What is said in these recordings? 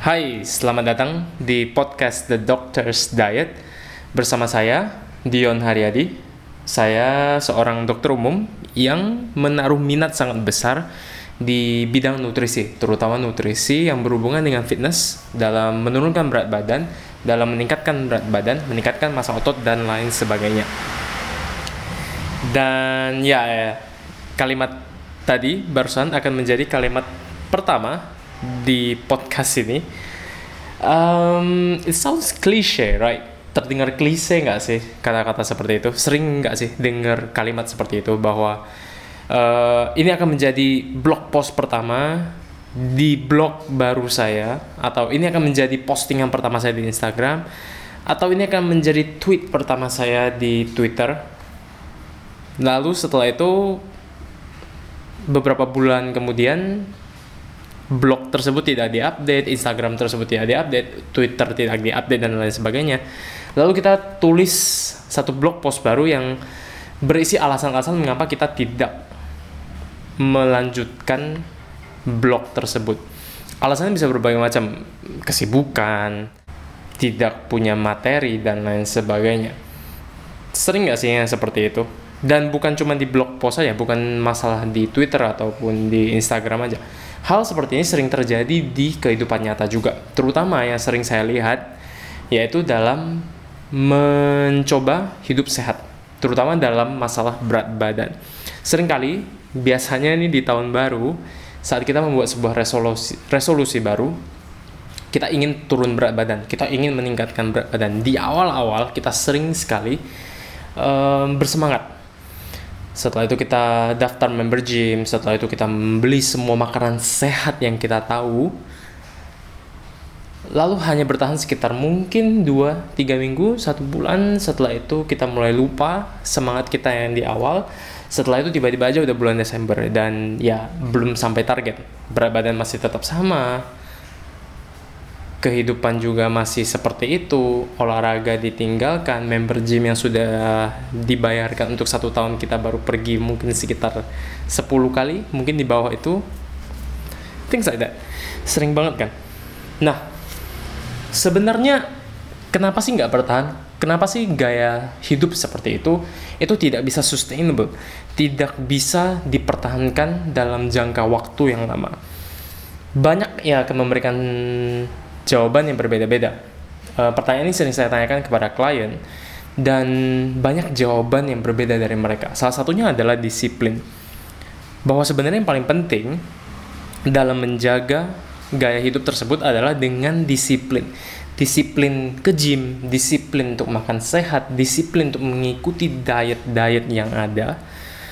Hai, selamat datang di podcast The Doctor's Diet bersama saya, Dion Haryadi. Saya seorang dokter umum yang menaruh minat sangat besar di bidang nutrisi, terutama nutrisi yang berhubungan dengan fitness dalam menurunkan berat badan, dalam meningkatkan berat badan, meningkatkan massa otot, dan lain sebagainya. Dan kalimat tadi barusan akan menjadi kalimat pertama di podcast ini. It sounds cliche, right? Terdengar klise nggak sih kata-kata seperti itu? Sering nggak sih dengar kalimat seperti itu bahwa ini akan menjadi blog post pertama di blog baru saya, atau ini akan menjadi postingan pertama saya di Instagram, atau ini akan menjadi tweet pertama saya di Twitter. Lalu setelah itu beberapa bulan kemudian blog tersebut tidak diupdate, Instagram tersebut tidak diupdate, Twitter tidak diupdate, dan lain sebagainya. Lalu kita tulis satu blog post baru yang berisi alasan-alasan mengapa kita tidak melanjutkan blog tersebut. Alasannya bisa berbagai macam, kesibukan, tidak punya materi, dan lain sebagainya. Sering nggak sih yang seperti itu? Dan bukan cuma di blog post saja, bukan masalah di Twitter ataupun di Instagram aja. Hal seperti ini sering terjadi di kehidupan nyata juga. Terutama yang sering saya lihat, yaitu dalam mencoba hidup sehat. Terutama dalam masalah berat badan. Seringkali, biasanya ini di tahun baru, saat kita membuat sebuah resolusi baru, kita ingin turun berat badan, kita ingin meningkatkan berat badan. Di awal-awal, kita sering sekali bersemangat. Setelah itu kita daftar member gym, setelah itu kita membeli semua makanan sehat yang kita tahu. Lalu hanya bertahan sekitar mungkin 2-3 minggu, 1 bulan. Setelah itu kita mulai lupa semangat kita yang di awal. Setelah itu tiba-tiba aja udah bulan Desember dan belum sampai target. Berat badan masih tetap sama, kehidupan juga masih seperti itu, olahraga ditinggalkan, member gym yang sudah dibayarkan untuk 1 tahun kita baru pergi mungkin sekitar 10 kali, mungkin di bawah itu. Things like that. Sering banget kan? Nah, sebenarnya kenapa sih nggak bertahan? Kenapa sih gaya hidup seperti itu tidak bisa sustainable, tidak bisa dipertahankan dalam jangka waktu yang lama? Banyak yang akan memberikan jawaban yang berbeda-beda. Pertanyaan ini sering saya tanyakan kepada klien dan banyak jawaban yang berbeda dari mereka. Salah satunya adalah disiplin. Bahwa sebenarnya yang paling penting dalam menjaga gaya hidup tersebut adalah dengan disiplin. Disiplin ke gym, disiplin untuk makan sehat, disiplin untuk mengikuti diet-diet yang ada.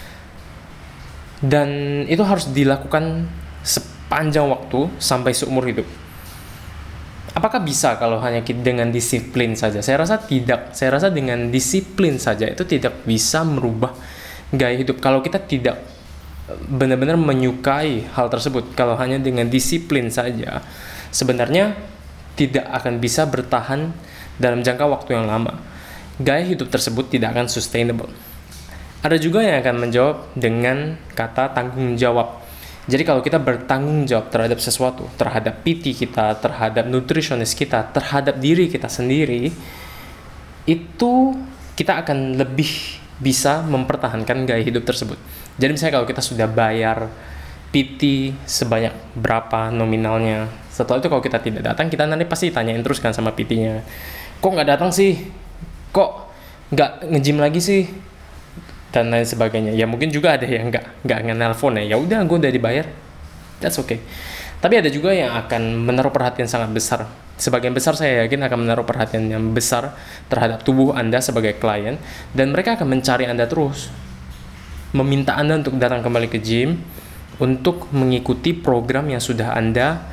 Dan itu harus dilakukan sepanjang waktu sampai seumur hidup. Apakah bisa kalau hanya dengan disiplin saja? Saya rasa tidak. Saya rasa dengan disiplin saja itu tidak bisa merubah gaya hidup. Kalau kita tidak benar-benar menyukai hal tersebut, kalau hanya dengan disiplin saja, sebenarnya tidak akan bisa bertahan dalam jangka waktu yang lama. Gaya hidup tersebut tidak akan sustainable. Ada juga yang akan menjawab dengan kata tanggung jawab. Jadi kalau kita bertanggung jawab terhadap sesuatu, terhadap PT kita, terhadap nutrisionis kita, terhadap diri kita sendiri, itu kita akan lebih bisa mempertahankan gaya hidup tersebut. Jadi misalnya kalau kita sudah bayar PT sebanyak berapa nominalnya, setelah itu kalau kita tidak datang, kita nanti pasti tanyain terus kan sama PT-nya, kok nggak datang sih? Kok nggak nge-gym lagi sih? Dan lain sebagainya. Ya mungkin juga ada yang nggak nge-nelpon ya udah gue udah dibayar, that's okay. Tapi ada juga yang akan menaruh perhatian sangat besar. Sebagian besar saya yakin akan menaruh perhatian yang besar terhadap tubuh Anda sebagai klien, dan mereka akan mencari Anda terus, meminta Anda untuk datang kembali ke gym untuk mengikuti program yang sudah Anda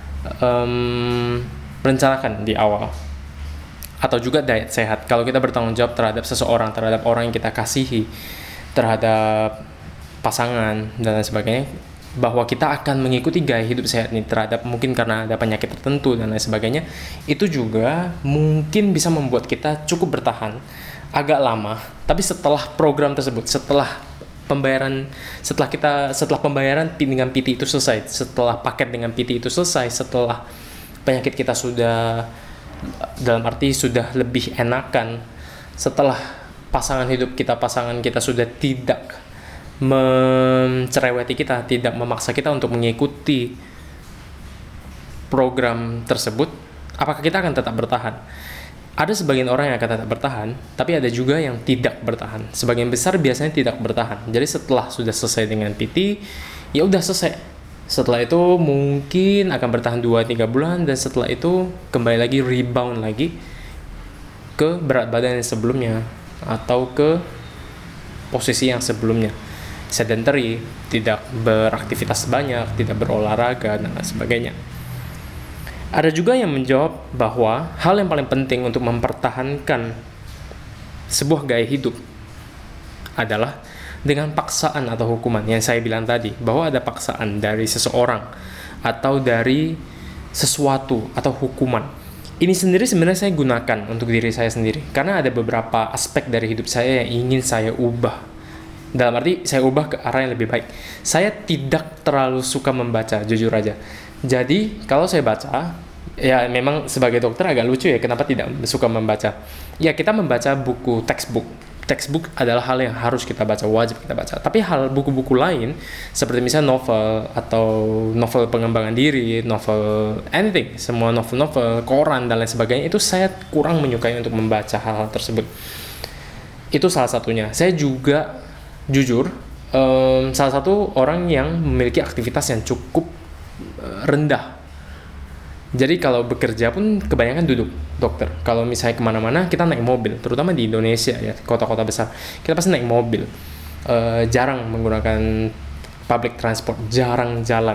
rencanakan di awal. Atau juga diet sehat. Kalau kita bertanggung jawab terhadap seseorang, terhadap orang yang kita kasihi, terhadap pasangan dan lain sebagainya, bahwa kita akan mengikuti gaya hidup sehat ini terhadap mungkin karena ada penyakit tertentu dan lain sebagainya, itu juga mungkin bisa membuat kita cukup bertahan agak lama. Tapi setelah program tersebut, setelah pembayaran dengan PT itu selesai, setelah paket dengan PT itu selesai, setelah penyakit kita sudah, dalam arti sudah lebih enakan, setelah pasangan kita sudah tidak mencereweti kita, tidak memaksa kita untuk mengikuti program tersebut, apakah kita akan tetap bertahan? Ada sebagian orang yang akan tetap bertahan, tapi ada juga yang tidak bertahan. Sebagian besar biasanya tidak bertahan. Jadi setelah sudah selesai dengan PT, ya udah selesai. Setelah itu mungkin akan bertahan 2-3 bulan, dan setelah itu kembali lagi rebound lagi ke berat badan yang sebelumnya atau ke posisi yang sebelumnya. Sedentary, tidak beraktivitas banyak, tidak berolahraga, dan lain sebagainya. Ada juga yang menjawab bahwa hal yang paling penting untuk mempertahankan sebuah gaya hidup adalah dengan paksaan atau hukuman. Yang saya bilang tadi, bahwa ada paksaan dari seseorang atau dari sesuatu atau hukuman. Ini sendiri sebenarnya saya gunakan untuk diri saya sendiri, karena ada beberapa aspek dari hidup saya yang ingin saya ubah. Dalam arti saya ubah ke arah yang lebih baik. Saya tidak terlalu suka membaca, jujur aja. Jadi kalau saya baca, ya memang sebagai dokter agak lucu ya, kenapa tidak suka membaca. Ya kita membaca buku textbook. Textbook adalah hal yang harus kita baca, wajib kita baca. Tapi hal buku-buku lain, seperti misalnya novel, atau novel pengembangan diri, novel anything, semua novel-novel, koran, dan lain sebagainya, itu saya kurang menyukai untuk membaca hal-hal tersebut. Itu salah satunya. Saya juga, jujur, salah satu orang yang memiliki aktivitas yang cukup rendah. Jadi kalau bekerja pun kebanyakan duduk, dokter. Kalau misalnya kemana-mana kita naik mobil, terutama di Indonesia ya, kota-kota besar, kita pasti naik mobil. Jarang menggunakan public transport, jarang jalan.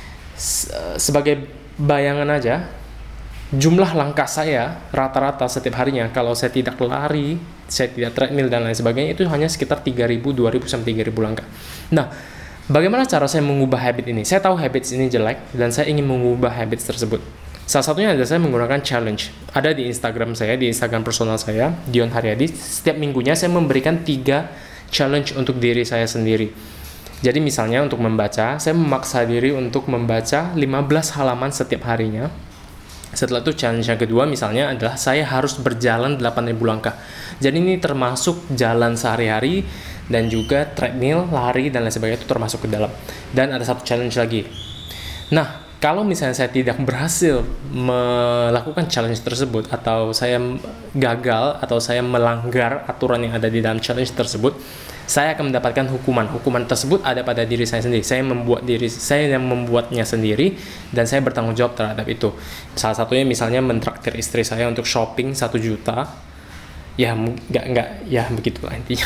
Sebagai bayangan aja, jumlah langkah saya rata-rata setiap harinya, kalau saya tidak lari, saya tidak treadmill dan lain sebagainya, itu hanya sekitar 3.000, 2.000 sampai 3.000 langkah. Nah, bagaimana cara saya mengubah habit ini? Saya tahu habits ini jelek dan saya ingin mengubah habits tersebut. Salah satunya adalah saya menggunakan challenge. Ada di Instagram saya, di Instagram personal saya, Dion Haryadi. Setiap minggunya saya memberikan 3 challenge untuk diri saya sendiri. Jadi misalnya untuk membaca, saya memaksa diri untuk membaca 15 halaman setiap harinya. Setelah itu challenge yang kedua misalnya adalah saya harus berjalan 8.000 langkah. Jadi ini termasuk jalan sehari-hari dan juga treadmill, lari, dan lain sebagainya, itu termasuk ke dalam. Dan ada satu challenge lagi. Nah, kalau misalnya saya tidak berhasil melakukan challenge tersebut, atau saya gagal, atau saya melanggar aturan yang ada di dalam challenge tersebut, saya akan mendapatkan hukuman. Hukuman tersebut ada pada diri saya sendiri. Saya yang membuatnya sendiri, dan saya bertanggung jawab terhadap itu. Salah satunya misalnya mentraktir istri saya untuk shopping 1 juta. Ya, enggak, ya begitulah intinya.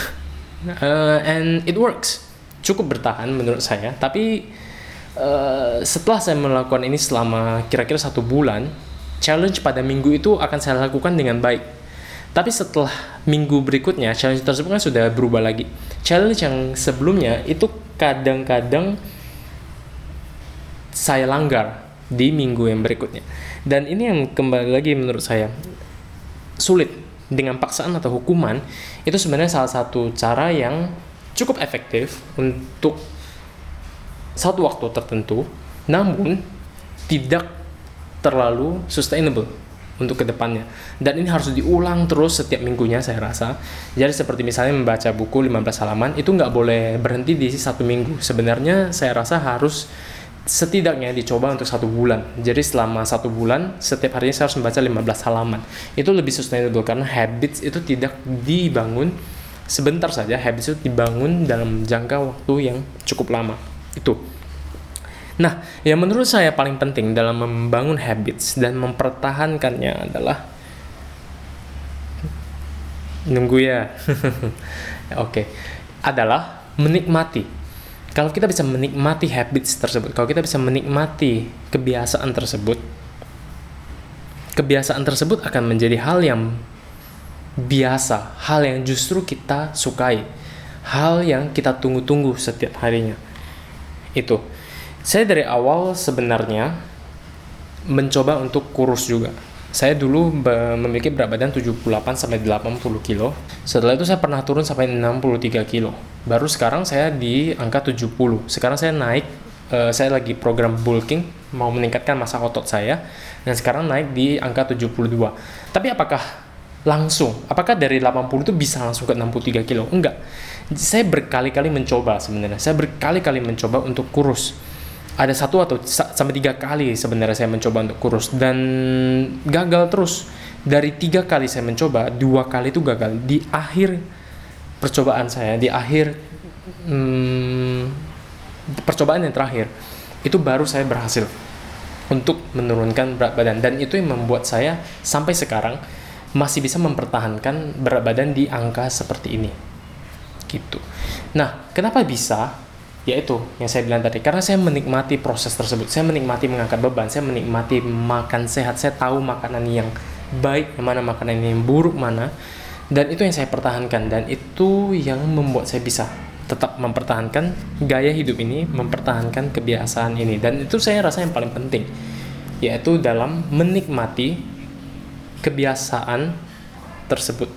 And it works. Cukup bertahan menurut saya. Tapi setelah saya melakukan ini selama kira-kira 1 bulan, challenge pada minggu itu akan saya lakukan dengan baik. Tapi setelah minggu berikutnya, challenge tersebut kan sudah berubah lagi. Challenge yang sebelumnya itu kadang-kadang saya langgar di minggu yang berikutnya. Dan ini yang kembali lagi menurut saya sulit. Dengan paksaan atau hukuman, itu sebenarnya salah satu cara yang cukup efektif untuk satu waktu tertentu, namun tidak terlalu sustainable untuk kedepannya. Dan ini harus diulang terus setiap minggunya saya rasa. Jadi seperti misalnya membaca buku 15 halaman, itu nggak boleh berhenti di 1 minggu. Sebenarnya saya rasa harus setidaknya dicoba untuk 1 bulan. Jadi selama 1 bulan, setiap harinya saya harus membaca 15 halaman. Itu lebih sustainable, karena habits itu tidak dibangun sebentar saja. Habits itu dibangun dalam jangka waktu yang cukup lama. Itu. Nah, yang menurut saya paling penting dalam membangun habits dan mempertahankannya adalah nunggu ya. Oke. Adalah menikmati. Kalau kita bisa menikmati habits tersebut, kalau kita bisa menikmati kebiasaan tersebut akan menjadi hal yang biasa, hal yang justru kita sukai, hal yang kita tunggu-tunggu setiap harinya. Itu. Saya dari awal sebenarnya mencoba untuk kurus juga. Saya dulu memiliki berat badan 78-80 kilo. Setelah itu saya pernah turun sampai 63 kilo. Baru sekarang saya di angka 70. Sekarang saya naik saya lagi program bulking, mau meningkatkan massa otot saya, dan sekarang naik di angka 72. Tapi apakah dari 80 itu bisa langsung ke 63 kilo? Enggak. Saya berkali-kali mencoba sebenarnya. Saya berkali-kali mencoba untuk kurus. Ada 1 atau sampai 3 kali sebenarnya saya mencoba untuk kurus. Dan gagal terus. Dari 3 kali saya mencoba, 2 kali itu gagal. Di akhir percobaan saya, di akhir percobaan yang terakhir, itu baru saya berhasil untuk menurunkan berat badan. Dan itu yang membuat saya sampai sekarang masih bisa mempertahankan berat badan di angka seperti ini gitu. Nah, kenapa bisa? Yaitu yang saya bilang tadi, karena saya menikmati proses tersebut. Saya menikmati mengangkat beban, saya menikmati makan sehat, saya tahu makanan yang baik mana, makanan yang buruk mana, dan itu yang saya pertahankan. Dan itu yang membuat saya bisa tetap mempertahankan gaya hidup ini, mempertahankan kebiasaan ini. Dan itu saya rasa yang paling penting, yaitu dalam menikmati kebiasaan tersebut.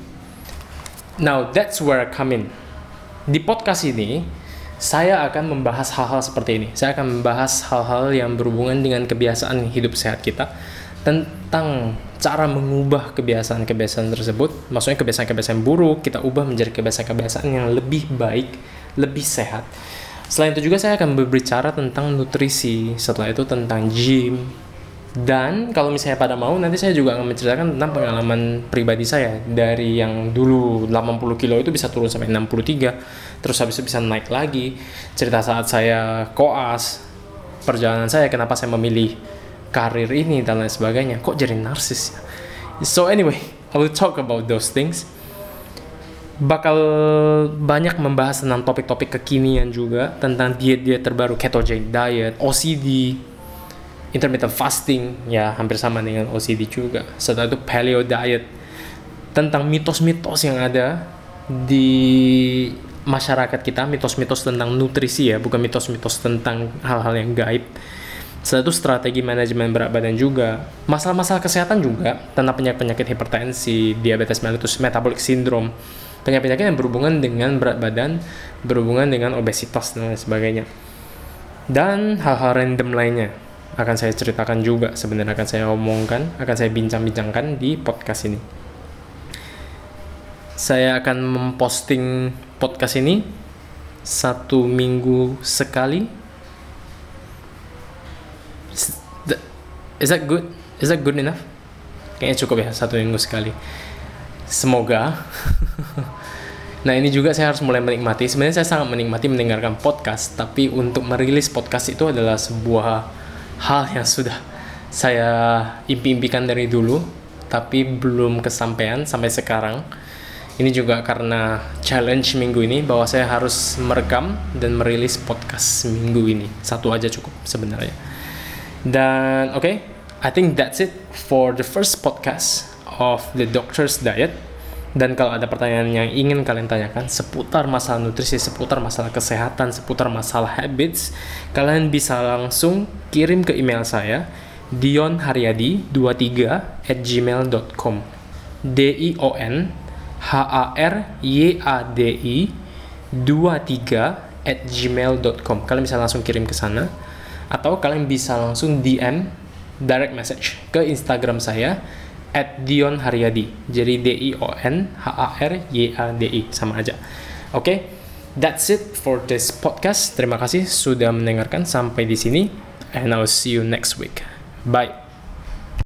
Now that's where I come in. Di podcast ini saya akan membahas hal-hal seperti ini. Saya akan membahas hal-hal yang berhubungan dengan kebiasaan hidup sehat kita, tentang cara mengubah kebiasaan-kebiasaan tersebut. Maksudnya kebiasaan-kebiasaan buruk kita ubah menjadi kebiasaan-kebiasaan yang lebih baik, lebih sehat. Selain itu juga saya akan berbicara tentang nutrisi, setelah itu tentang gym. Dan kalau misalnya pada mau, nanti saya juga akan menceritakan tentang pengalaman pribadi saya. Dari yang dulu 80 kilo itu bisa turun sampai 63, terus habis itu bisa naik lagi. Cerita saat saya koas, perjalanan saya, kenapa saya memilih karir ini, dan lain sebagainya. Kok jadi narsis ya? So anyway, I will talk about those things. Bakal banyak membahas tentang topik-topik kekinian juga, tentang diet-diet terbaru, ketogenic diet, OCD, intermittent fasting, ya hampir sama dengan OCD juga. Setelah itu paleo diet, tentang mitos-mitos yang ada di masyarakat kita, mitos-mitos tentang nutrisi ya, bukan mitos-mitos tentang hal-hal yang gaib. Setelah itu strategi manajemen berat badan juga, masalah-masalah kesehatan juga, tentang penyakit hipertensi, diabetes mellitus, metabolic syndrome, penyakit-penyakit yang berhubungan dengan berat badan, berhubungan dengan obesitas dan lain sebagainya. Dan hal-hal random lainnya akan saya ceritakan juga, sebenarnya akan saya omongkan, akan saya bincang-bincangkan di podcast ini. Saya akan memposting podcast ini 1 minggu sekali. Is that good? Is that good enough? Kayaknya cukup ya, 1 minggu sekali. Semoga. Nah, ini juga saya harus mulai menikmati. Sebenarnya saya sangat menikmati mendengarkan podcast, tapi untuk merilis podcast itu adalah sebuah hal yang sudah saya impi-impikan dari dulu, tapi belum kesampaian sampai sekarang. Ini juga karena challenge minggu ini, bahwa saya harus merekam dan merilis podcast minggu ini. 1 aja cukup sebenarnya. Dan okay, I think that's it for the first podcast of the Doctor's Diet. Dan kalau ada pertanyaan yang ingin kalian tanyakan seputar masalah nutrisi, seputar masalah kesehatan, seputar masalah habits, kalian bisa langsung kirim ke email saya, dionharyadi23@gmail.com. dionharyadi23@gmail.com. Kalian bisa langsung kirim ke sana, atau kalian bisa langsung DM, direct message ke Instagram saya @dionharyadi. Jadi DIONHARYADI, sama aja. Okay, that's it for this podcast. Terima kasih sudah mendengarkan sampai di sini, and I'll see you next week. Bye.